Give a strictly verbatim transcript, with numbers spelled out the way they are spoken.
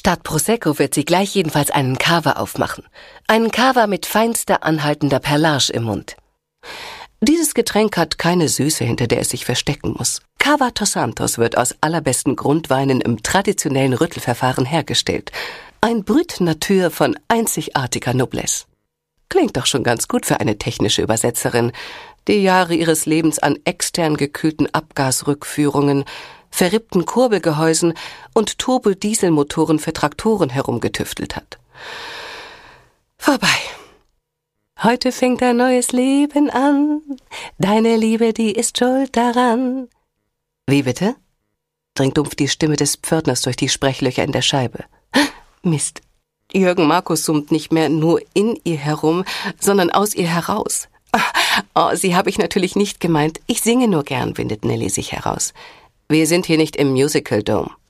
Statt Prosecco wird sie gleich jedenfalls einen Cava aufmachen. Einen Cava mit feinster anhaltender Perlage im Mund. Dieses Getränk hat keine Süße, hinter der es sich verstecken muss. Cava Tossantos wird aus allerbesten Grundweinen im traditionellen Rüttelverfahren hergestellt. Ein Brut Nature von einzigartiger Noblesse. Klingt doch schon ganz gut für eine technische Übersetzerin, die Jahre ihres Lebens an extern gekühlten Abgasrückführungen, verrippten Kurbelgehäusen und Turbodieselmotoren für Traktoren herumgetüftelt hat. Vorbei. Heute fängt ein neues Leben an. Deine Liebe, die ist schuld daran. Wie bitte? Dringt dumpf die Stimme des Pförtners durch die Sprechlöcher in der Scheibe. Mist. Jürgen Markus summt nicht mehr nur in ihr herum, sondern aus ihr heraus. Oh, sie habe ich natürlich nicht gemeint. Ich singe nur gern, windet Nelly sich heraus. Wir sind hier nicht im Musical Dome.